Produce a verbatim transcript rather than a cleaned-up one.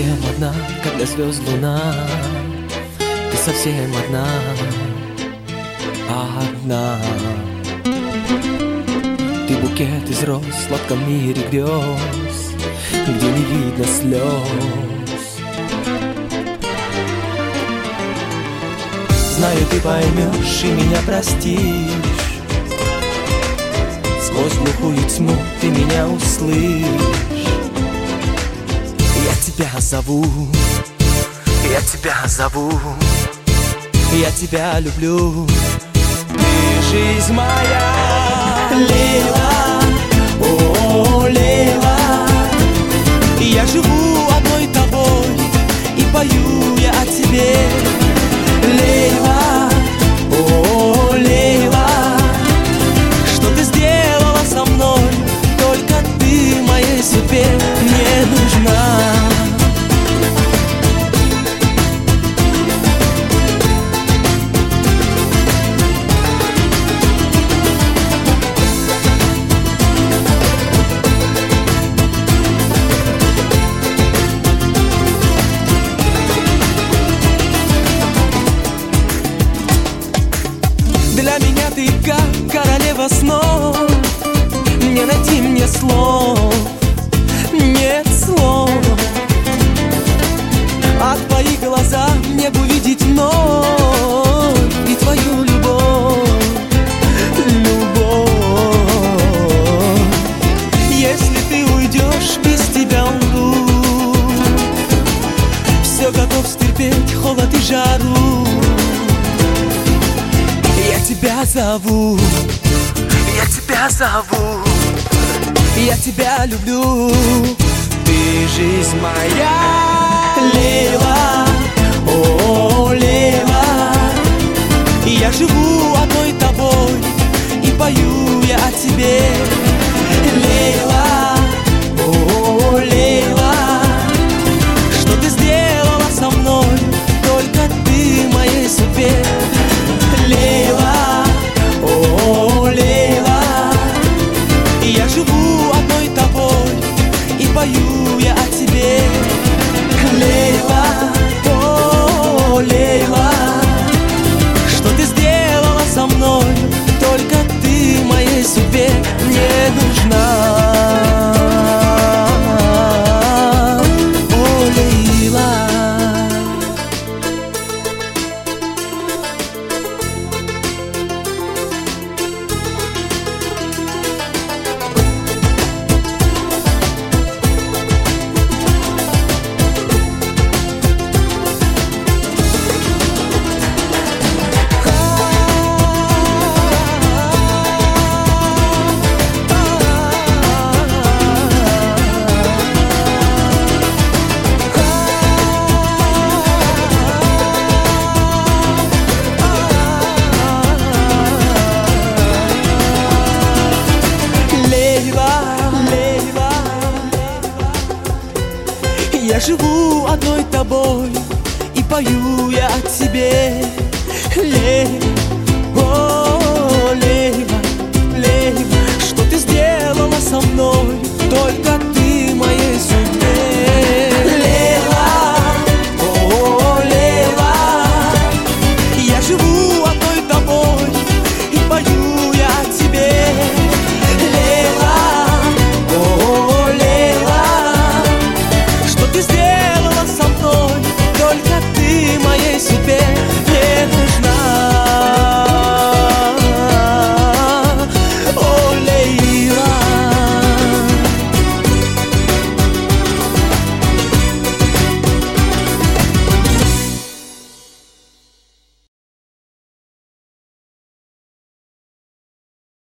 совсем одна, когда звезд луна. Ты совсем одна, одна. Ты букет из роз в сладком мире грез, где не видно слез. Знаю, ты поймешь и меня простишь. Сквозь глухую тьму ты меня услышишь. Я тебя зову, я тебя зову, я тебя люблю. Ты жизнь моя, Лейла, о, Лейла. Я живу одной тобой и пою я о тебе. Лейла, о, Лейла, что ты сделала со мной? Только ты моей судьбе не нужна. Для меня ты как королева снов. Не найти мне слов, нет слов. А твои глаза мне бы увидеть вновь и твою любовь, любовь. Если ты уйдешь, без тебя умру. Все готов стерпеть, холод и жару. Я тебя зову, я тебя зову, я тебя люблю. Ты жизнь моя, Лейла, о, Лейла. Я живу одной тобой и пою я о тебе. Лейла, о, Лейла, что ты сделала со мной? Только ты моей судьбе. Лейла, о, Лейла, я живу одной тобой и пою я о тебе. Лейла, о, Лейла, что ты сделала со мной? Только ты моей судьбе не нужна. О, Лейла. Я живу одной тобой и пою я о тебе.